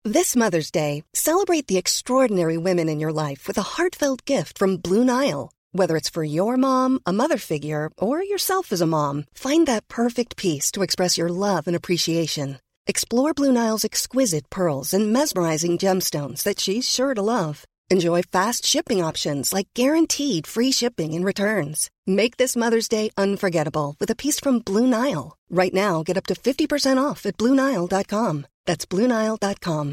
This Mother's Day, celebrate the extraordinary women in your life with a heartfelt gift from Blue Nile. Whether it's for your mom, a mother figure, or yourself as a mom, find that perfect piece to express your love and appreciation. Explore Blue Nile's exquisite pearls and mesmerizing gemstones that she's sure to love. Enjoy fast shipping options like guaranteed free shipping and returns. Make this Mother's Day unforgettable with a piece from Blue Nile. Right now, get up to 50% off at BlueNile.com. That's BlueNile.com.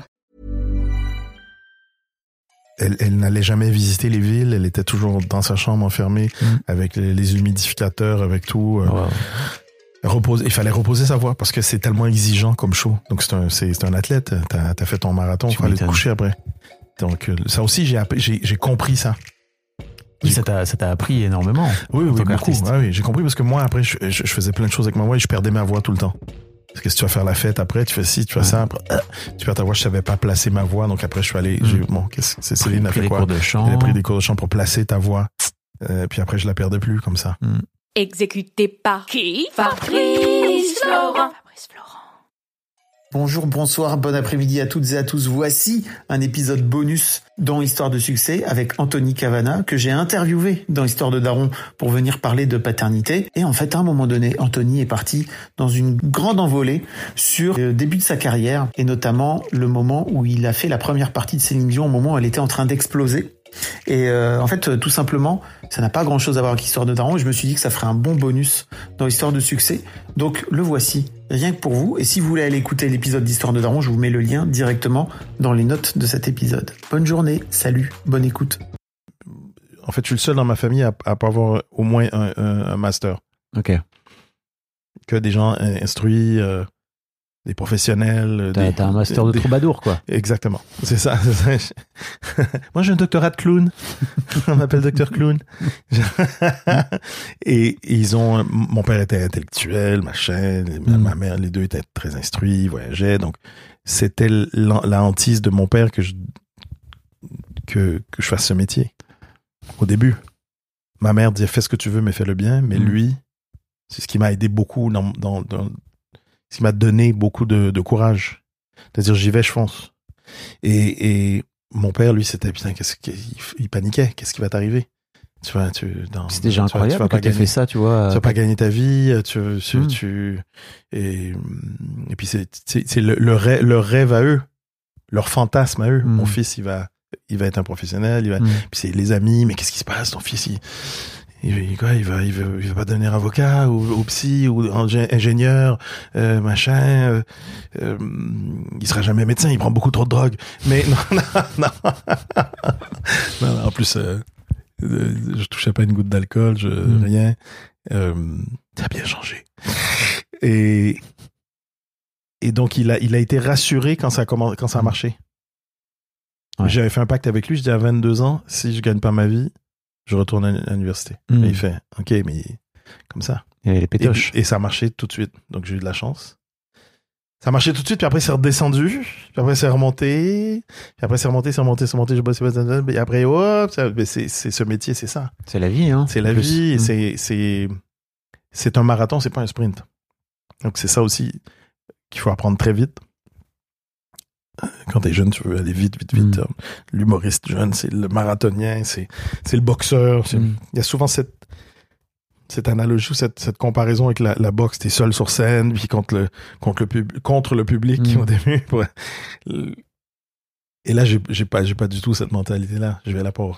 Elle n'allait jamais visiter les villes, elle était toujours dans sa chambre enfermée avec les humidificateurs, avec tout. Il fallait reposer sa voix parce que c'est tellement exigeant comme show. Donc c'est un athlète, t'as fait ton marathon, il fallait te coucher après. Donc ça aussi j'ai compris ça. Oui, ça t'a appris énormément. Oui, beaucoup. Ah, oui, j'ai compris parce que moi après je faisais plein de choses avec ma voix et je perdais ma voix tout le temps. Parce que si tu vas faire la fête après, tu fais ci, tu fais ça, après, tu perds ta voix, je savais pas placer ma voix, donc après je suis allé, Céline a fait quoi? Elle a pris des cours de chant pour placer ta voix, puis après je la perdais plus comme ça. Exécuté par qui? Fabrice Florent. Bonjour, bonsoir, bon après-midi à toutes et à tous. Voici un épisode bonus dans Histoire de succès avec Anthony Cavana que j'ai interviewé dans Histoire de Daron pour venir parler de paternité. Et en fait, à un moment donné, Anthony est parti dans une grande envolée sur le début de sa carrière et notamment le moment où il a fait la première partie de Céline Dion au moment où elle était en train d'exploser. Et en fait, tout simplement, ça n'a pas grand-chose à voir avec Histoire de Daron. Et je me suis dit que ça ferait un bon bonus dans Histoire de succès. Donc, le voici, rien que pour vous. Et si vous voulez aller écouter l'épisode d'Histoire de Daron, je vous mets le lien directement dans les notes de cet épisode. Bonne journée, salut, bonne écoute. En fait, je suis le seul dans ma famille à pas avoir au moins un master. Ok. Que des gens instruits... des professionnels. T'as un master de troubadour, quoi. Exactement. C'est ça. Moi, j'ai un doctorat de clown. On m'appelle docteur clown. Et ils ont, mon père était intellectuel, machin, ma mère, les deux étaient très instruits, ils voyageaient. Donc, c'était la hantise de mon père que je fasse ce métier. Au début. Ma mère disait, fais ce que tu veux, mais fais-le bien. Mais lui, c'est ce qui m'a aidé beaucoup ce qui m'a donné beaucoup de courage. C'est-à-dire, j'y vais, je fonce. Et mon père, lui, c'était, putain, il paniquait. Qu'est-ce qui va t'arriver? C'est déjà incroyable que tu aies fait ça, tu vois. Tu vas pas gagner ta vie, et puis c'est leur rêve à eux, leur fantasme à eux. Mon fils, il va être un professionnel, puis c'est les amis, mais qu'est-ce qui se passe? Ton fils, il va pas devenir avocat ou psy ou ingénieur, machin. Il sera jamais médecin. Il prend beaucoup trop de drogue. Mais non. En plus, je touchais pas une goutte d'alcool, rien. Ça a bien changé. Et donc il a été rassuré quand ça a marché. Ouais. J'avais fait un pacte avec lui. Je dis à 22 ans, si je gagne pas ma vie, je retourne à l'université. Et il fait, ok, mais comme ça. Il y avait les pétoches. Et ça a marché tout de suite. Donc j'ai eu de la chance. Ça a marché tout de suite, puis après c'est redescendu, puis après c'est remonté, puis après c'est remonté, je bosse, et après, hop, c'est ce métier, c'est ça. C'est la vie, hein. C'est la vie, et c'est un marathon, c'est pas un sprint. Donc c'est ça aussi qu'il faut apprendre très vite. Quand t'es jeune, tu veux aller vite. L'humoriste jeune, c'est le marathonien, c'est le boxeur. Il y a souvent cette analogie ou cette comparaison avec la boxe. T'es seul sur scène, puis contre le public au début. Et là, j'ai pas du tout cette mentalité-là. Je vais là pour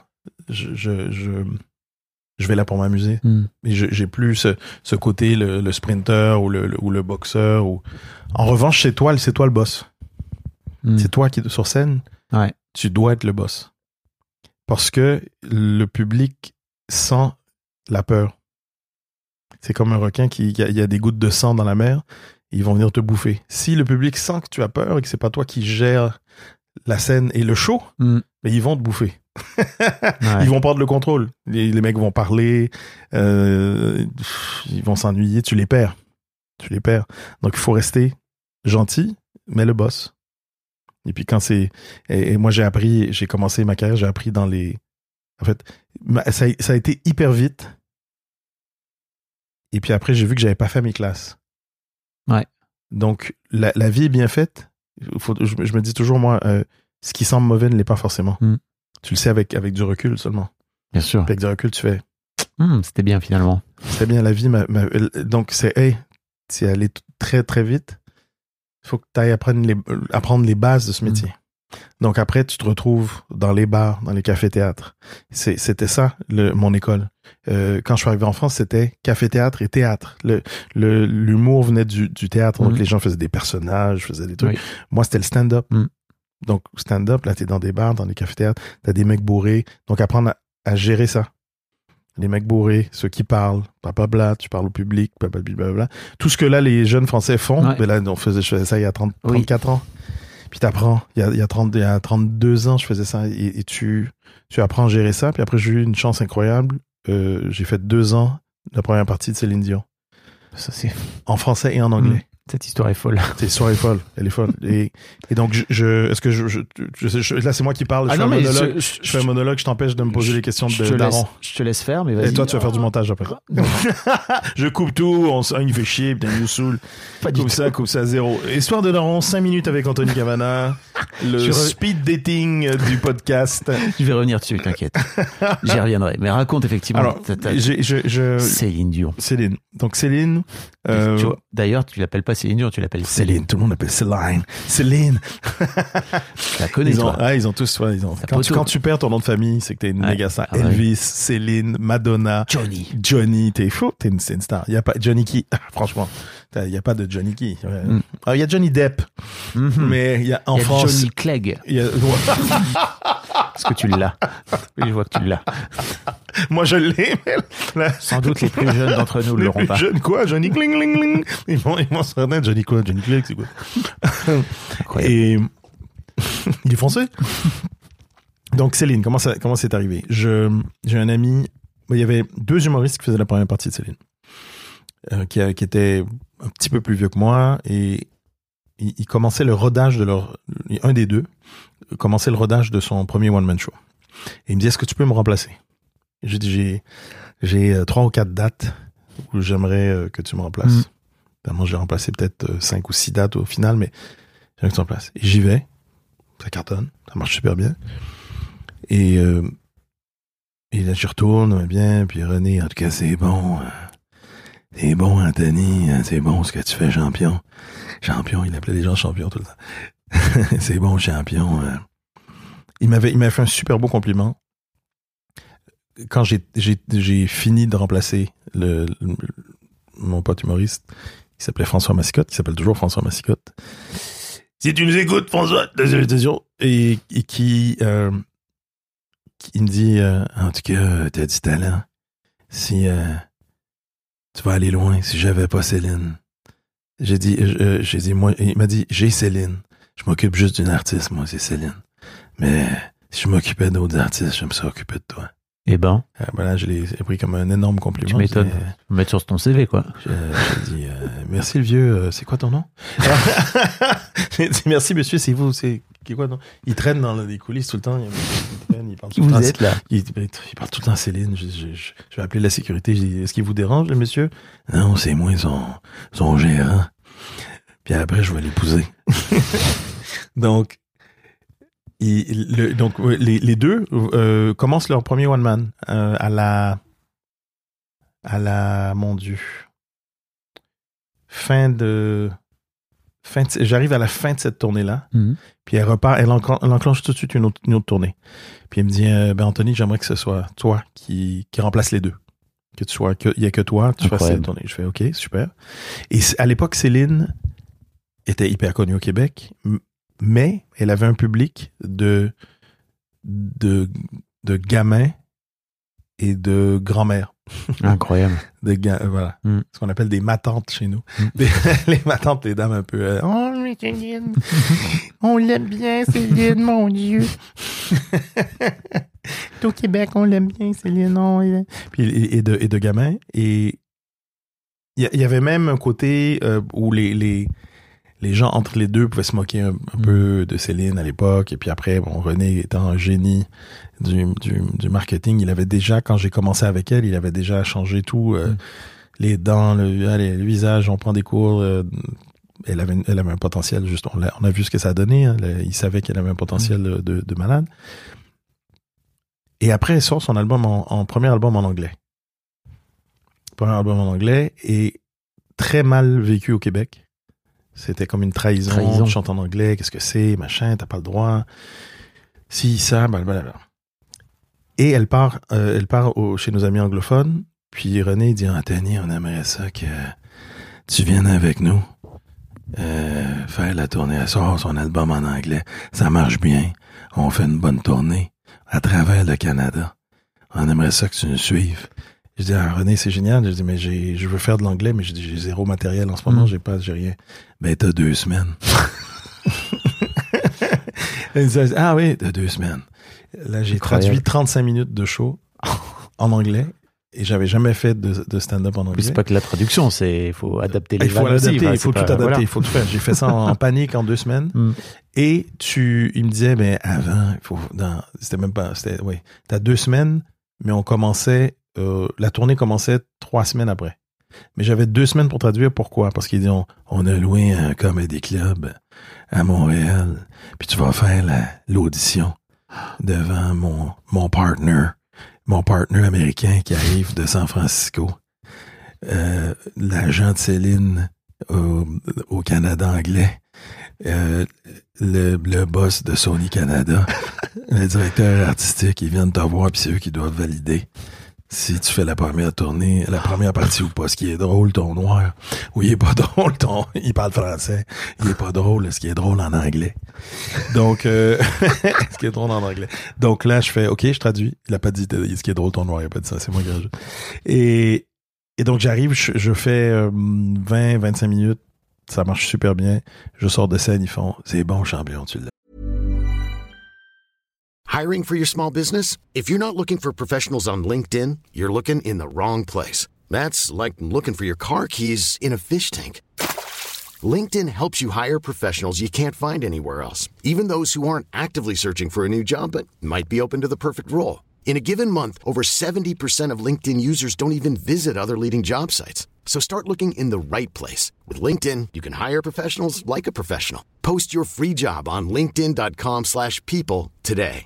m'amuser. Mais j'ai plus ce côté le sprinter ou le boxeur. En revanche, c'est toi le boss. C'est toi qui es sur scène. Ouais. Tu dois être le boss. Parce que le public sent la peur. C'est comme un requin il y a des gouttes de sang dans la mer, ils vont venir te bouffer. Si le public sent que tu as peur et que c'est pas toi qui gères la scène et le show, mais ils vont te bouffer. Ouais. Ils vont prendre le contrôle. Les mecs vont parler, ils vont s'ennuyer, tu les perds. Donc il faut rester gentil, mais le boss. Et puis quand et moi j'ai commencé ma carrière, j'ai appris en fait, ça a été hyper vite. Et puis après, j'ai vu que j'avais pas fait mes classes. Ouais. Donc, la vie est bien faite, je me dis toujours, moi, ce qui semble mauvais ne l'est pas forcément. Tu le sais avec du recul seulement. Bien sûr. Avec du recul, tu fais... c'était bien finalement. C'était bien la vie. Donc, c'est aller très, très vite. Il faut que tu ailles apprendre les bases de ce métier. Donc, après, tu te retrouves dans les bars, dans les cafés-théâtres. C'était ça, mon école. Quand je suis arrivé en France, c'était café-théâtre et théâtre. L'humour venait du théâtre. Donc, les gens faisaient des personnages, faisaient des trucs. Oui. Moi, c'était le stand-up. Donc, stand-up, là, t'es dans des bars, dans des cafés-théâtres, t'as des mecs bourrés. Donc, apprendre à gérer ça. Les mecs bourrés, ceux qui parlent, blablabla, tu parles au public, blablabla. Tout ce que là, les jeunes Français font, mais là, je faisais ça il y a 34 ans. Puis t'apprends, il y a 32 ans, je faisais ça, et tu apprends à gérer ça. Puis après, j'ai eu une chance incroyable. J'ai fait 2 ans la première partie de Céline Dion. Ça, c'est... En français et en anglais. Cette histoire est folle. Cette histoire est folle. Elle est folle. Et donc, est-ce que là, c'est moi qui parle. Je fais un monologue, je t'empêche de me poser les questions de daron. Je te laisse faire, mais vas-y. Et toi, tu vas faire du montage après. Je coupe tout, il fait chier, putain, il nous saoule. Coupe ça, zéro. Histoire de daron, 5 minutes avec Anthony Cavana. Le speed dating du podcast. Je vais revenir dessus, t'inquiète. J'y reviendrai. Mais raconte effectivement. Alors, Céline Dion. Céline. Donc, Céline. D'ailleurs, tu l'appelles pas Céline Dion, tu l'appelles Céline. Tout le monde l'appelle Céline. Céline. Tu la connais, toi. Ils ont tous, quand tu perds ton nom de famille, c'est que t'es une méga star. Elvis, Céline, Madonna. Johnny, t'es fou, c'est une star. Il y a pas Johnny Key. Franchement, il y a pas de Johnny Key. Il y a Johnny Depp. Mais il y a en France. Johnny Clegg. Est-ce que tu l'as? Oui, je vois que tu l'as. Moi, je l'ai, mais sans doute les plus jeunes d'entre nous ne l'auront pas. Jeunes quoi? Johnny Kling, Kling, Kling. Ils vont se reconnaître. Johnny quoi? Johnny Clegg, c'est quoi? Incroyable. Et il est français. Donc, Céline, comment c'est arrivé? J'ai un ami, il y avait 2 humoristes qui faisaient la première partie de Céline, qui étaient un petit peu plus vieux que moi, et ils commençaient le rodage un des 2 commençait le rodage de son premier one-man show. Et il me dit, est-ce que tu peux me remplacer? J'ai dit, j'ai 3 ou 4 dates où j'aimerais que tu me remplaces. Moi, j'ai remplacé peut-être 5 ou 6 dates au final, mais j'aimerais que tu me remplaces. Et j'y vais. Ça cartonne. Ça marche super bien. Et là, j'y retourne bien. Puis René, en tout cas, c'est bon. C'est bon, Anthony. C'est bon ce que tu fais, champion. Champion, il appelait les gens champions tout le temps. C'est bon, champion. Il m'avait fait un super beau compliment. Quand j'ai fini de remplacer mon pote humoriste, qui s'appelait François Massicotte, qui s'appelle toujours François Massicotte. Si tu nous écoutes, François, et qui il me dit, en tout cas, t'as du talent. Si tu vas aller loin, si j'avais pas Céline. J'ai dit, moi, il m'a dit, j'ai Céline. Je m'occupe juste d'une artiste, moi, c'est Céline. Mais si je m'occupais d'autres artistes, j'aime ça occuper de toi. Eh ben. Là, je l'ai pris comme un énorme compliment. Tu m'étonnes. Mettre sur ton CV, quoi. J'ai dit, merci le vieux, c'est quoi ton nom? J'ai dit, merci monsieur, c'est vous, c'est quoi non? Il traîne dans les coulisses tout le temps. Il parle tout le temps. Vous êtes là? Il parle tout le temps à Céline. Je vais appeler la sécurité. Je dis, est-ce qu'il vous dérange, le monsieur? Non, c'est moi son gérant. Puis après, je vais l'épouser. Donc, les 2 commencent leur premier one man à la mon Dieu, j'arrive à la fin de cette tournée là. Puis elle enclenche tout de suite une autre tournée. Puis elle me dit, Anthony, j'aimerais que ce soit toi qui remplace les 2, qu'il y a que toi, tu fasses cette tournée. Je fais ok, super. Et à l'époque, Céline était hyper connue au Québec, mais elle avait un public de gamins et de grand-mères. Incroyable. Voilà. Ce qu'on appelle des matantes chez nous. Les matantes, les dames un peu... oh, mais Céline, on l'aime bien, Céline, mon Dieu. Au Québec, on l'aime bien, Céline. Puis, et de gamins. Et il y avait même un côté où les gens entre les 2 pouvaient se moquer un peu de Céline à l'époque. Et puis après, René étant un génie du marketing, il avait déjà, quand j'ai commencé avec elle, il avait déjà changé tout. Les dents, le visage, on prend des cours. elle avait un potentiel, juste, on a vu ce que ça a donné, hein, il savait qu'elle avait un potentiel de malade. Et après, elle sort son album premier album en anglais. Premier album en anglais, et très mal vécu au Québec. C'était comme une trahison. Tu chantes en anglais, qu'est-ce que c'est, machin, t'as pas le droit. Si, ça, blablabla. Et elle part chez nos amis anglophones, puis René dit, Anthony, on aimerait ça que tu viennes avec nous, faire la tournée. Elle sort son album en anglais, ça marche bien, on fait une bonne tournée à travers le Canada. On aimerait ça que tu nous suives. Je dis, René, c'est génial. Je dis, mais je veux faire de l'anglais, mais j'ai zéro matériel en ce moment, j'ai rien. Ben, t'as 2 semaines. Elle dit, oui, t'as 2 semaines. Là, j'ai traduit 35 minutes de show en anglais. Et j'avais jamais fait de stand-up en anglais. C'est pas que la traduction, il faut adapter les vannes. Il faut tout adapter, il faut tout faire. J'ai fait ça en panique en 2 semaines. Et il me disait, mais avant, t'as 2 semaines, mais on commençait, la tournée commençait 3 semaines après. Mais j'avais 2 semaines pour traduire. Pourquoi? Parce qu'ils disent, on a loué un comedy club à Montréal, puis tu vas faire l'audition devant mon partner américain qui arrive de San Francisco, l'agent de Céline au Canada anglais, le boss de Sony Canada, le directeur artistique, ils viennent te voir, puis c'est eux qui doivent valider si tu fais la première tournée, la première partie ou pas. Ce qui est drôle, ton noir, ou il est pas drôle, il parle français, il est pas drôle, ce qui est drôle en anglais. Donc, ce qui est drôle en anglais. Donc là, je fais, OK, je traduis. Il a pas dit ce qui est drôle, ton noir, il a pas dit ça, c'est moi qui rajoute. Et donc, j'arrive, je fais 20-25 minutes, ça marche super bien. Je sors de scène, ils font, c'est bon, champion, tu l'as. Hiring for your small business? If you're not looking for professionals on LinkedIn, you're looking in the wrong place. That's like looking for your car keys in a fish tank. LinkedIn helps you hire professionals you can't find anywhere else, even those who aren't actively searching for a new job but might be open to the perfect role. In a given month, over 70% of LinkedIn users don't even visit other leading job sites. So start looking in the right place. With LinkedIn, you can hire professionals like a professional. Post your free job on linkedin.com/people today.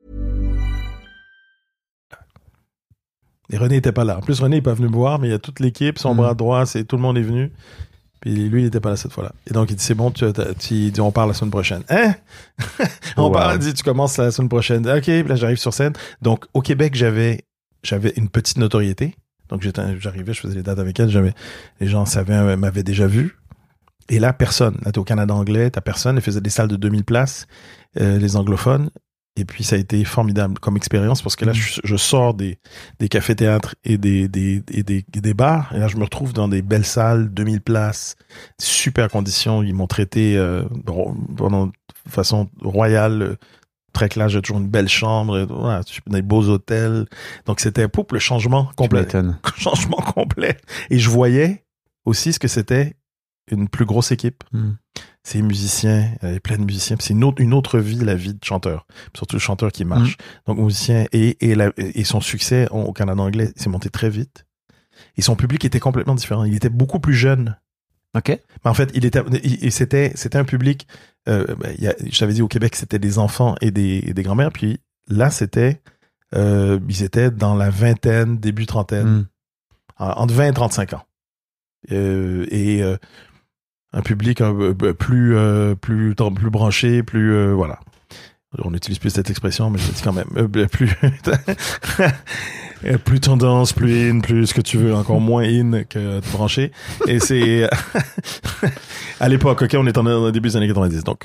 Et René n'était pas là. En plus, René n'est pas venu me voir, mais il y a toute l'équipe, son bras droit, tout le monde est venu. Puis lui, il n'était pas là cette fois-là. Et donc, il dit, c'est bon, il dit, on parle la semaine prochaine. Hein? Il dit, tu commences la semaine prochaine. OK, puis là, j'arrive sur scène. Donc, au Québec, j'avais une petite notoriété. Donc, j'arrivais, je faisais les dates avec elle. Les gens m'avaient déjà vu. Et là, personne. Là, t'es au Canada anglais, t'as personne. Elle faisait des salles de 2000 places, les anglophones. Et puis, ça a été formidable comme expérience parce que là, je sors des cafés-théâtres et des bars. Et là, je me retrouve dans des belles salles, 2000 places, super conditions. Ils m'ont traité de façon royale, très classe. J'ai toujours une belle chambre, voilà, des beaux hôtels. Donc, c'était le changement complet. Changement complet. Et je voyais aussi ce que c'était une plus grosse équipe. C'est musiciens, il y a plein de musiciens. C'est une autre vie, la vie de chanteur. Surtout le chanteur qui marche. Donc, musicien et son succès au Canada anglais s'est monté très vite. Et son public était complètement différent. Il était beaucoup plus jeune. OK. Mais en fait, c'était un public, je t'avais dit au Québec, c'était des enfants et des grands-mères. Puis là, ils étaient dans la vingtaine, début trentaine. Entre 20 et 35 ans. Un public plus branché, voilà. On n'utilise plus cette expression, mais je le dis quand même. Plus tendance, plus in, plus ce que tu veux, encore moins in que branché. Et c'est à l'époque, OK, on est au début des années 90. Donc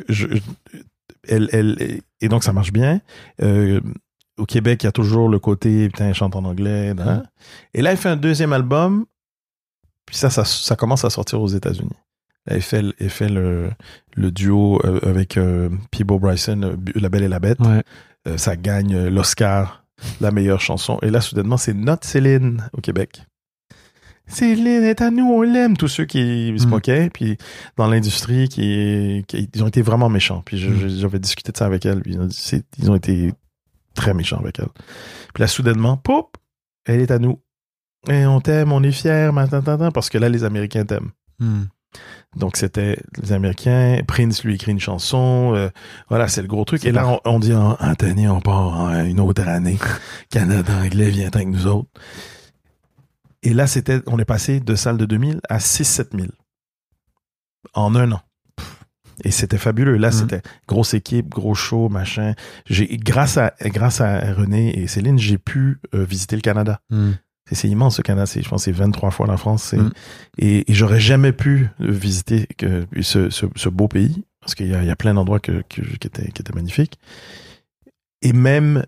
et donc ça marche bien. Au Québec, il y a toujours le côté putain, elle chante en anglais, hein? Et là, elle fait un deuxième album. Puis ça commence à sortir aux États-Unis. Elle fait le duo avec Peabo Bryson, La Belle et la Bête. Ouais. Ça gagne l'Oscar, la meilleure chanson. Et là, soudainement, c'est notre Céline au Québec. Céline est à nous, on l'aime. Tous ceux qui se moquaient, puis dans l'industrie, ils ont été vraiment méchants. Puis j'avais discuté de ça avec elle. Puis ils ont été très méchants avec elle. Puis là, soudainement, poup, elle est à nous. Et on t'aime, on est fiers, parce que là, les Américains t'aiment. Donc, c'était les Américains. Prince lui écrit une chanson. Voilà, c'est le gros truc. Et là, on dit, Anthony, on part une autre année. Canada anglais, viens avec nous autres. Et là, on est passé de salles de 2000 à 6-7 000 en un an. Et c'était fabuleux. Là, c'était grosse équipe, gros show, machin. Grâce à René et Céline, j'ai pu visiter le Canada. C'est immense, le Canada. Je pense que c'est 23 fois la France. Et j'aurais jamais pu visiter ce beau pays, parce qu'il y a plein d'endroits qui étaient magnifiques. Et même...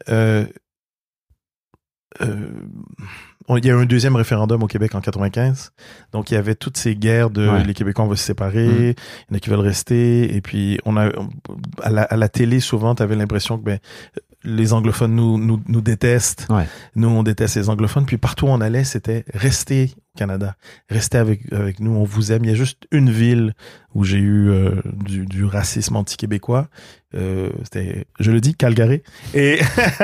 il y a eu un deuxième référendum au Québec en 95. Donc, il y avait toutes ces guerres de les Québécois, on va se séparer, il y en a qui veulent rester. Et puis, à la télé, souvent, tu avais l'impression que les anglophones nous détestent. Ouais. Nous, on déteste les anglophones. Puis, partout où on allait, c'était rester au Canada. Rester avec nous, on vous aime. Il y a juste une ville où j'ai eu du racisme anti-québécois. C'était, je le dis, Calgary. Et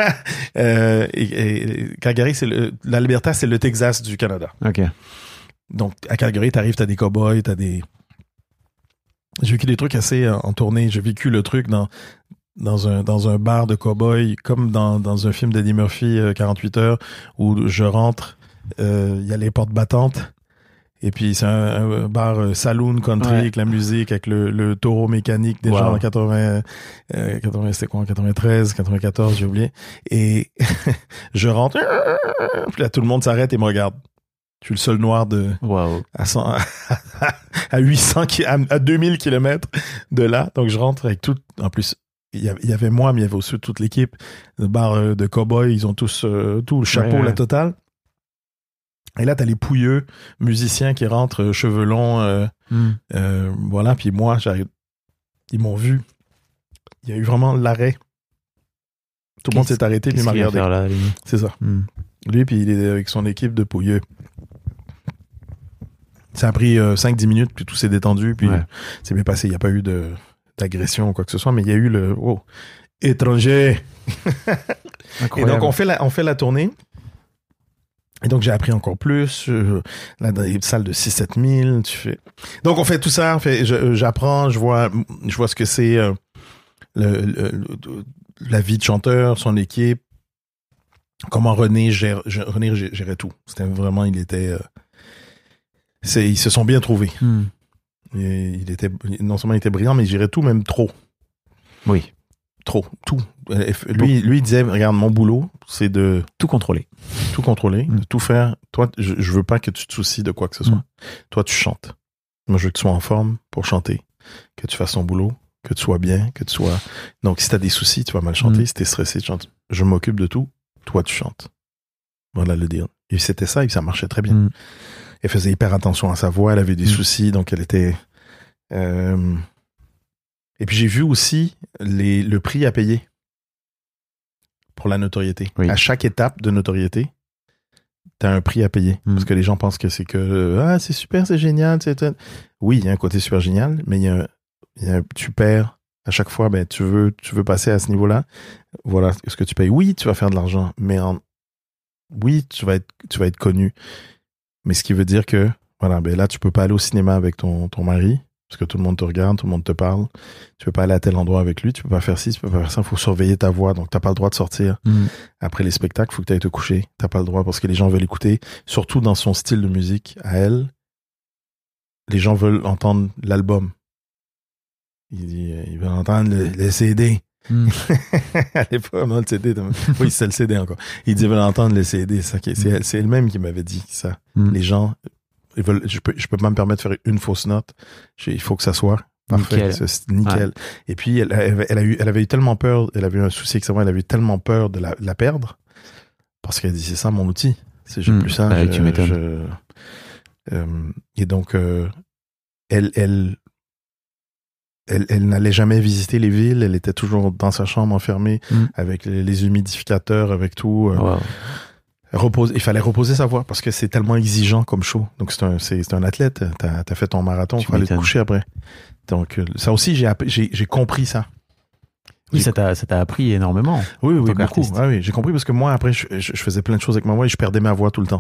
Calgary, l'Alberta, c'est le Texas du Canada. OK. Donc, à Calgary, t'arrives, t'as des cow-boys, j'ai vécu des trucs assez en tournée. J'ai vécu le truc dans un bar de cow-boys, comme dans un film d'Eddie Murphy, 48 heures, où je rentre, il y a les portes battantes. Et puis, c'est un bar saloon country avec la musique, avec le taureau mécanique des gens en 80, c'était quoi, en 93, 94, j'ai oublié. Et je rentre, puis là, tout le monde s'arrête et me regarde. Je suis le seul noir à 800, à 2000 kilomètres de là. Donc, je rentre avec tout, en plus, il y avait moi, mais il y avait aussi toute l'équipe. Le bar de cow-boys, ils ont tous, tout le chapeau, la totale. Et là, t'as les pouilleux musiciens qui rentrent, cheveux longs, voilà. Puis moi, j'arrive. Ils m'ont vu. Il y a eu vraiment l'arrêt. Tout le monde s'est arrêté puis il m'a regardé. Là, c'est ça. Lui, puis il est avec son équipe de pouilleux. Ça a pris 5-10 minutes, puis tout s'est détendu, puis c'est bien passé. Il n'y a pas eu d'agression ou quoi que ce soit, mais il y a eu le étranger. Et donc, on fait la tournée. Et donc, j'ai appris encore plus. Là, dans les salles de 6-7 000, tu fais... Donc, on fait tout ça. J'apprends, je vois ce que c'est la vie de chanteur, son équipe. Comment René gérait tout. C'était vraiment... ils se sont bien trouvés. Et non seulement il était brillant, mais il gérait tout, même trop. Oui. Trop, tout. Lui, il disait, regarde, mon boulot, c'est de... Tout contrôler. Tout contrôler, de tout faire. Toi, je veux pas que tu te soucies de quoi que ce soit. Toi, tu chantes. Moi, je veux que tu sois en forme pour chanter, que tu fasses ton boulot, que tu sois bien, que tu sois... Donc, si t'as des soucis, tu vas mal chanter. Si t'es stressé, tu chantes. Je m'occupe de tout. Toi, tu chantes. Voilà le deal. Et c'était ça, et ça marchait très bien. Elle faisait hyper attention à sa voix, elle avait des soucis, donc elle était... Et puis j'ai vu aussi le prix à payer pour la notoriété. Oui. À chaque étape de notoriété, t'as un prix à payer. Parce que les gens pensent que c'est que c'est super, c'est génial. Oui, il y a un côté super génial, mais tu perds à chaque fois. Ben tu veux passer à ce niveau-là. Voilà ce que tu payes. Oui, tu vas faire de l'argent, mais oui, tu vas être connu. Mais ce qui veut dire que voilà, ben là tu peux pas aller au cinéma avec ton mari. Parce que tout le monde te regarde, tout le monde te parle. Tu peux pas aller à tel endroit avec lui, tu peux pas faire ci, tu peux pas faire ça. Il faut surveiller ta voix. Donc, t'as pas le droit de sortir. Après les spectacles, il faut que tu ailles te coucher. T'as pas le droit parce que les gens veulent écouter. Surtout dans son style de musique, à elle, les gens veulent entendre l'album. Ils veulent entendre les CD. À l'époque, non, le CD. Oui, c'est le CD encore. Ils veulent entendre les CD. C'est elle-même qui m'avait dit ça. Les gens... je peux pas me permettre de faire une fausse note. Il faut que ça soit parfait. Nickel. Ouais. Et puis, elle avait eu tellement peur, elle avait eu un souci avec sa voix, elle avait eu tellement peur de la perdre. Parce qu'elle dit, c'est ça mon outil. J'ai plus ça. Tu m'étonnes. Et donc, elle n'allait jamais visiter les villes. Elle était toujours dans sa chambre enfermée avec les humidificateurs, avec tout. Wow. Il fallait reposer sa voix parce que c'est tellement exigeant comme show. Donc c'est un athlète. T'as fait ton marathon, il faut aller te coucher après. Donc ça aussi j'ai compris ça. Oui, ça t'a appris énormément. Oui, beaucoup. Ah, oui, j'ai compris parce que moi après je faisais plein de choses avec ma voix et je perdais ma voix tout le temps.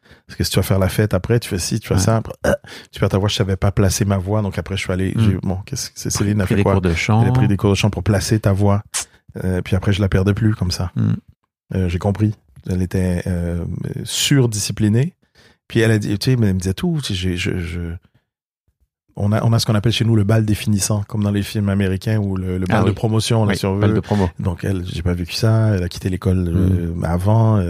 Parce que si tu vas faire la fête après, tu fais ci, tu fais ça, après, tu perds ta voix. Je savais pas placer ma voix, donc après je suis allé. Qu'est-ce que c'est, Céline a fait quoi? Elle a pris des cours de chant pour placer ta voix. Puis après je la perdais plus comme ça. J'ai compris. Elle était surdisciplinée. Puis elle a dit, tu sais, elle me disait tout. Tu sais, on a ce qu'on appelle chez nous le bal définissant, comme dans les films américains ou le bal de promotion, là, si on veut. Bal de promo. Donc elle, j'ai pas vécu ça. Elle a quitté l'école avant.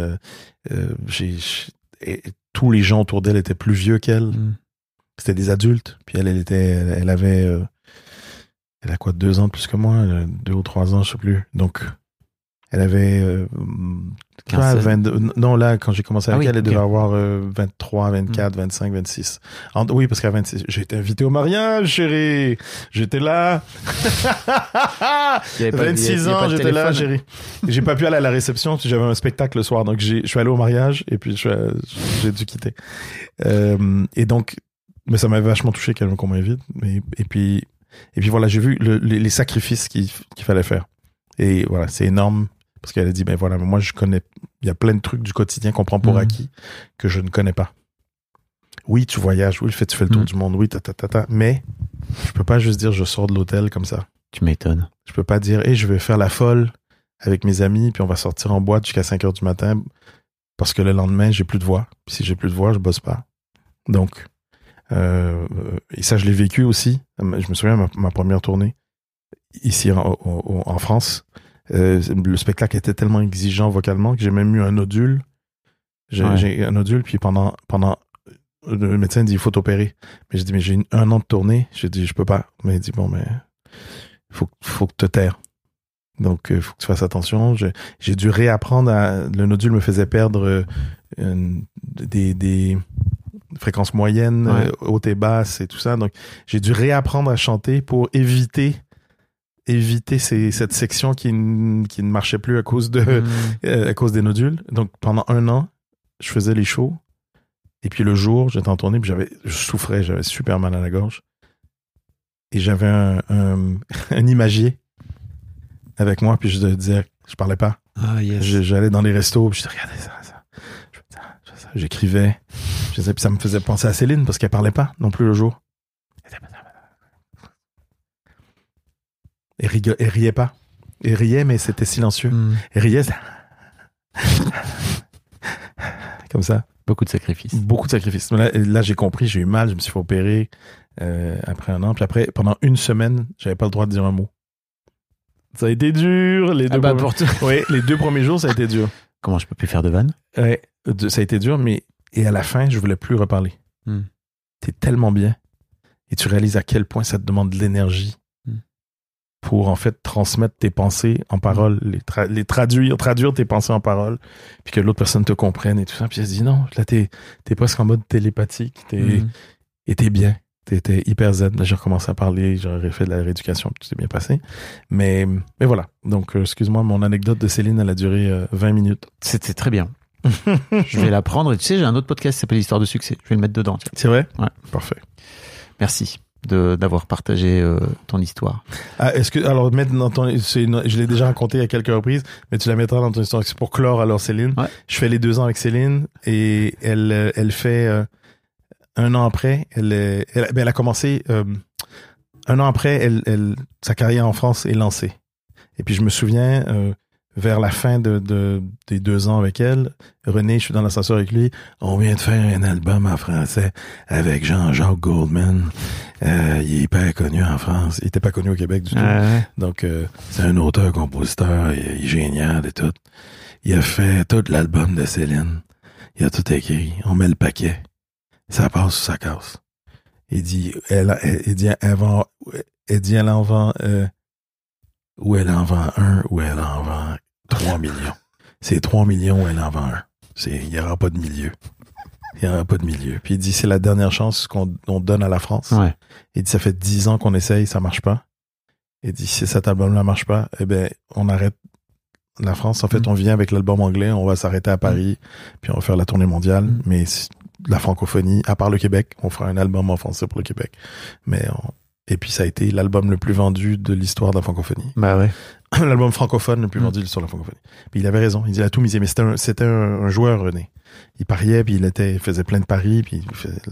Et tous les gens autour d'elle étaient plus vieux qu'elle. C'était des adultes. Puis elle a quoi, 2 ans de plus que moi, 2 ou 3 ans, je sais plus. Donc elle avait 22, non, là, quand j'ai commencé avec elle, elle devait avoir 23, 24, 25, 26. Oui, parce qu'à 26, j'ai été invité au mariage, chérie. J'étais là. 26 ans, j'étais là, chérie. J'ai pas pu aller à la réception, parce que j'avais un spectacle le soir. Donc, je suis allé au mariage, et puis j'ai dû quitter. Et donc, mais ça m'avait vachement touché qu'on m'invite. Et puis voilà, j'ai vu les sacrifices qu'il fallait faire. Et voilà, c'est énorme. Parce qu'elle a dit, ben voilà, moi je connais, il y a plein de trucs du quotidien qu'on prend pour acquis que je ne connais pas. Oui, tu voyages, oui, tu fais le tour du monde, oui, mais je peux pas juste dire je sors de l'hôtel comme ça. Tu m'étonnes. Je peux pas dire, je vais faire la folle avec mes amis, puis on va sortir en boîte jusqu'à 5 heures du matin parce que le lendemain, j'ai plus de voix. Puis si j'ai plus de voix, je bosse pas. Donc, et ça, je l'ai vécu aussi. Je me souviens, ma première tournée, ici en France, le spectacle était tellement exigeant vocalement que j'ai même eu un nodule. J'ai un nodule, puis pendant le médecin dit il faut t'opérer. Mais j'ai dit mais j'ai 1 an de tournée. J'ai dit je peux pas. Mais il dit bon mais faut que te taire. Donc faut que tu fasses attention. J'ai dû réapprendre le nodule me faisait perdre des fréquences moyennes, hautes et basses et tout ça. Donc j'ai dû réapprendre à chanter pour éviter cette section qui ne marchait plus à cause des nodules. Donc, pendant 1 an, je faisais les shows. Et puis, le jour, j'étais en tournée, puis je souffrais, j'avais super mal à la gorge. Et j'avais un imagier avec moi, puis je disais, je parlais pas. Ah, yes. J'allais dans les restos, puis je disais, regardez ça. J'écrivais. Puis ça me faisait penser à Céline, parce qu'elle parlait pas non plus le jour. Elle riait pas. Elle riait, mais c'était silencieux. Elle riait, comme ça. Beaucoup de sacrifices. Beaucoup de sacrifices. Là, j'ai compris, j'ai eu mal, je me suis fait opérer après 1 an. Puis après, pendant 1 semaine, j'avais pas le droit de dire un mot. Ça a été dur. Les 2 premiers jours, ça a été dur. Comment je peux plus faire de vannes? Ouais, ça a été dur, et à la fin, je voulais plus reparler. T'es tellement bien. Et tu réalises à quel point ça te demande de l'énergie pour en fait transmettre tes pensées en paroles, les traduire tes pensées en paroles, puis que l'autre personne te comprenne et tout ça. Puis elle se dit non, là t'es presque en mode télépathique, et t'es bien, t'es hyper zen. Là j'ai recommencé à parler, j'aurais fait de la rééducation, puis tout s'est bien passé. Mais voilà. Donc excuse-moi, mon anecdote de Céline, elle a duré 20 minutes. C'était très bien. Je vais la prendre. Et tu sais, j'ai un autre podcast qui s'appelle Histoire de succès. Je vais le mettre dedans. Tiens. C'est vrai? Ouais. Parfait. Merci d'avoir partagé ton histoire. Ah, alors mettre dans je l'ai déjà raconté à quelques reprises, mais tu la mettras dans ton histoire. C'est pour clore alors Céline. Ouais. Je fais les 2 ans avec Céline et elle fait 1 an après, elle a commencé 1 an après, sa carrière en France est lancée. Et puis je me souviens vers la fin des 2 ans avec elle, René, je suis dans l'ascenseur avec lui, on vient de faire un album en français avec Jean-Jacques Goldman. Il est hyper connu en France. Il était pas connu au Québec du tout. Donc, c'est un auteur-compositeur, il est génial et tout. Il a fait tout l'album de Céline. Il a tout écrit. On met le paquet. Ça passe ou ça casse. Il dit, elle en vend, ou elle en vend 1, ou elle en vend 3 millions. C'est 3 millions, elle en vend 1. Il n'y aura pas de milieu. Il n'y aura pas de milieu. Puis il dit, c'est la dernière chance qu'on donne à la France. Ouais. Il dit, ça fait 10 ans qu'on essaye, ça marche pas. Il dit, si cet album-là marche pas, eh ben, on arrête la France. En fait, on vient avec l'album anglais, on va s'arrêter à Paris, puis on va faire la tournée mondiale. Mais la francophonie, à part le Québec, on fera un album en français pour le Québec. Et puis, ça a été l'album le plus vendu de l'histoire de la francophonie. Bah ouais. l'album francophone le plus vendu sur la francophonie. Puis il avait raison, il a tout misé, mais c'était un joueur, René. Il pariait, puis il faisait plein de paris, puis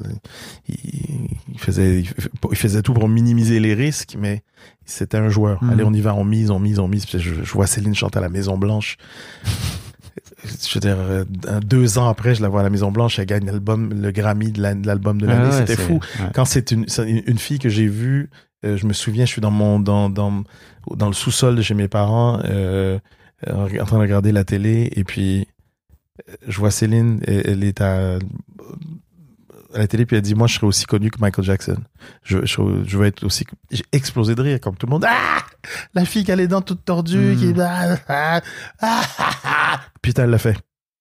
il faisait tout pour minimiser les risques, mais c'était un joueur. Allez, on y va, on mise. Puis je vois Céline chanter à la Maison Blanche. Je veux dire, 2 ans après, je la vois à la Maison Blanche, elle gagne le Grammy de l'album de l'année. C'était fou. Ouais. Quand c'est une fille que j'ai vue, je me souviens, je suis dans le sous-sol de chez mes parents, en train de regarder la télé, et puis je vois Céline, elle est à la télé, puis elle dit, moi, je serais aussi connu que Michael Jackson. Je veux être aussi... J'ai explosé de rire, comme tout le monde. Ah! La fille qui a les dents toutes tordues, qui est... Putain, elle l'a fait.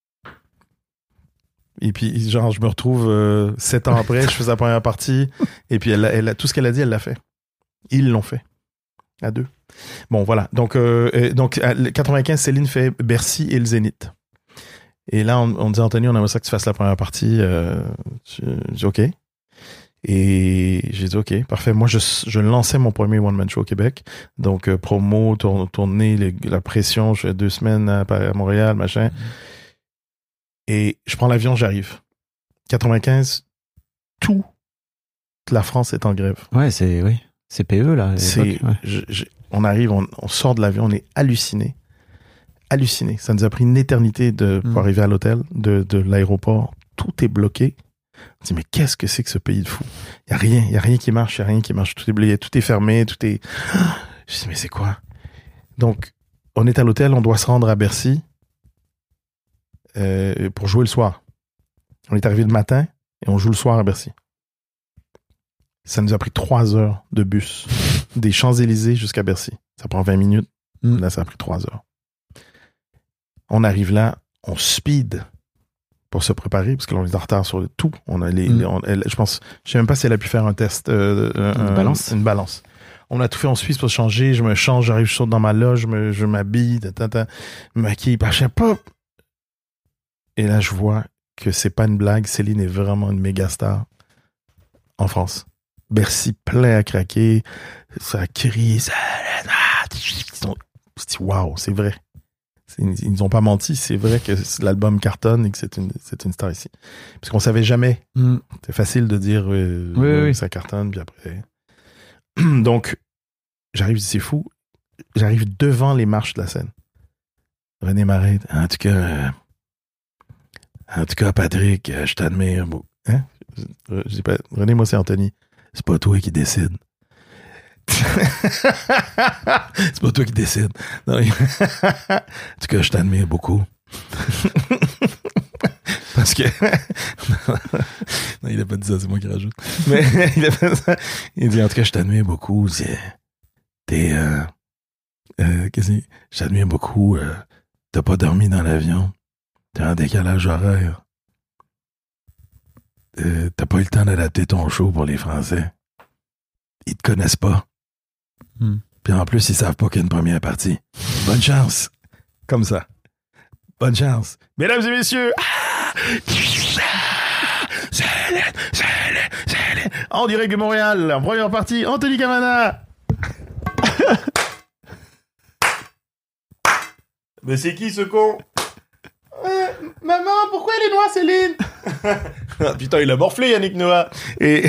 Et puis, genre, je me retrouve 7 ans après, je faisais la première partie, et puis elle a, tout ce qu'elle a dit, elle l'a fait. Ils l'ont fait. À 2. Bon, voilà. Donc, à 95, Céline fait Bercy et le Zénith. Et là, on dit, Anthony, on aimerait ça que tu fasses la première partie. J'ai dit, OK. Et j'ai dit, OK, parfait. Moi, je lançais mon premier one-man show au Québec. Donc, promo, tournée, la pression. Je fais 2 semaines à Montréal, machin. Et je prends l'avion, j'arrive. 95, toute la France est en grève. Ouais, c'est PE, là. On arrive, on sort de l'avion, on est halluciné. Ça nous a pris une éternité pour arriver à l'hôtel, de l'aéroport. Tout est bloqué. On dit, mais qu'est-ce que c'est que ce pays de fou? Il y a rien qui marche, tout est bloqué, tout est fermé, tout est... Je dis, mais c'est quoi? Donc, on est à l'hôtel, on doit se rendre à Bercy pour jouer le soir. On est arrivé le matin et on joue le soir à Bercy. Ça nous a pris 3 heures de bus des Champs-Élysées jusqu'à Bercy. Ça prend 20 minutes. Là, ça a pris 3 heures. On arrive là, on speed pour se préparer, parce que là, on est en retard sur tout. On a je pense, je sais même pas si elle a pu faire un test, une balance. On a tout fait, on suit pour se changer. Je me change, j'arrive, je saute dans ma loge, je m'habille, me maquille, pop. Et là, je vois que c'est pas une blague. Céline est vraiment une méga star en France. Bercy plein à craquer, ça crie, waouh, c'est vrai. Ils nous ont pas menti, c'est vrai que l'album cartonne et que c'est une star ici. Parce qu'on savait jamais. C'est facile de dire oui. Ça cartonne, puis après. Donc, j'arrive, c'est fou. J'arrive devant les marches de la scène. René m'arrête. En tout cas, Patrick, je t'admire beaucoup. Hein? Je dis pas, René, moi, c'est Anthony. C'est pas toi qui décide. C'est pas toi qui décide. Non, en tout cas, je t'admire beaucoup. Parce que... non, il a pas dit ça, c'est moi qui rajoute. Mais il a fait ça. Il dit, en tout cas, je t'admire beaucoup. Je t'admire beaucoup. T'as pas dormi dans l'avion. T'es en décalage horaire. T'as pas eu le temps d'adapter ton show pour les Français. Ils te connaissent pas. Puis en plus, ils savent pas qu'il y a une première partie. Bonne chance. Comme ça. Bonne chance. Mesdames et messieurs. Céline. En direct de Montréal. En première partie, Anthony Cavana. Mais c'est qui ce con? Maman, pourquoi elle est noire, Céline? Putain, il a morflé, Yannick Noah. Et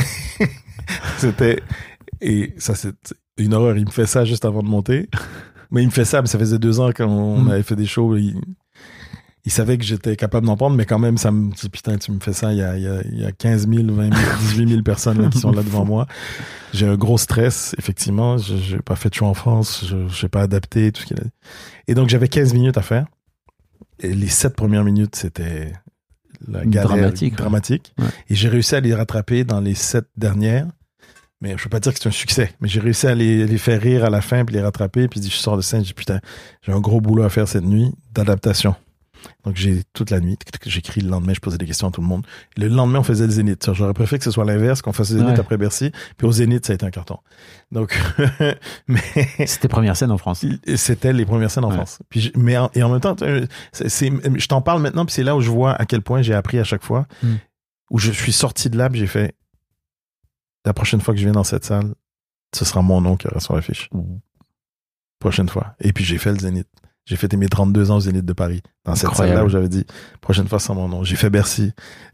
ça, c'est une horreur. Il me fait ça juste avant de monter. Mais il me fait ça, mais ça faisait 2 ans quand on avait fait des shows. Il savait que j'étais capable d'en prendre, mais quand même, ça me dit, putain, tu me fais ça, il y a 15 000, 20 000, 18 000 personnes là, qui sont là devant moi. J'ai un gros stress, effectivement. J'ai pas fait de show en France. J'ai pas adapté tout ce qu'il a dit. Et donc, j'avais 15 minutes à faire. Et les 7 premières minutes, c'était la galère dramatique. Ouais. Et j'ai réussi à les rattraper dans les 7 dernières. Mais je peux pas dire que c'est un succès. Mais j'ai réussi à les faire rire à la fin, puis les rattraper. Puis je sors de scène, je dis, putain, j'ai un gros boulot à faire cette nuit d'adaptation. Donc j'ai toute la nuit, j'écris le lendemain, je posais des questions à tout le monde. Et le lendemain, on faisait le Zénith. J'aurais préféré que ce soit l'inverse, qu'on fasse le Zénith après Bercy. Puis au Zénith, ça a été un carton. Donc, mais c'était première scène en France. C'était les premières scènes en France. Puis et en même temps, je t'en parle maintenant, puis c'est là où je vois à quel point j'ai appris à chaque fois, où je suis sorti de là, puis j'ai fait, la prochaine fois que je viens dans cette salle, ce sera mon nom qui aura sur l'affiche. prochaine fois. Et puis j'ai fait le Zénith. J'ai fêté mes 32 ans au Zénith de Paris. Dans cette Incroyable. salle-là où j'avais dit, prochaine fois sans mon nom. J'ai fait Bercy.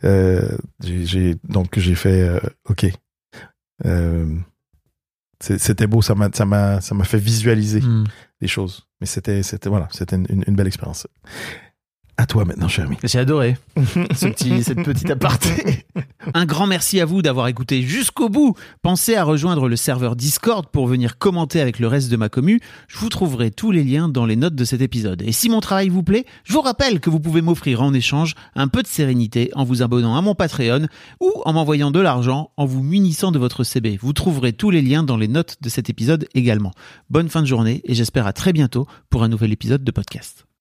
Donc j'ai fait, OK. C'était beau, ça m'a fait visualiser les choses. Mais c'était une belle expérience. À toi maintenant, cher ami. J'ai adoré cette petite aparté. Un grand merci à vous d'avoir écouté jusqu'au bout. Pensez à rejoindre le serveur Discord pour venir commenter avec le reste de ma commu. Je vous trouverai tous les liens dans les notes de cet épisode. Et si mon travail vous plaît, je vous rappelle que vous pouvez m'offrir en échange un peu de sérénité en vous abonnant à mon Patreon ou en m'envoyant de l'argent en vous munissant de votre CB. Vous trouverez tous les liens dans les notes de cet épisode également. Bonne fin de journée et j'espère à très bientôt pour un nouvel épisode de podcast.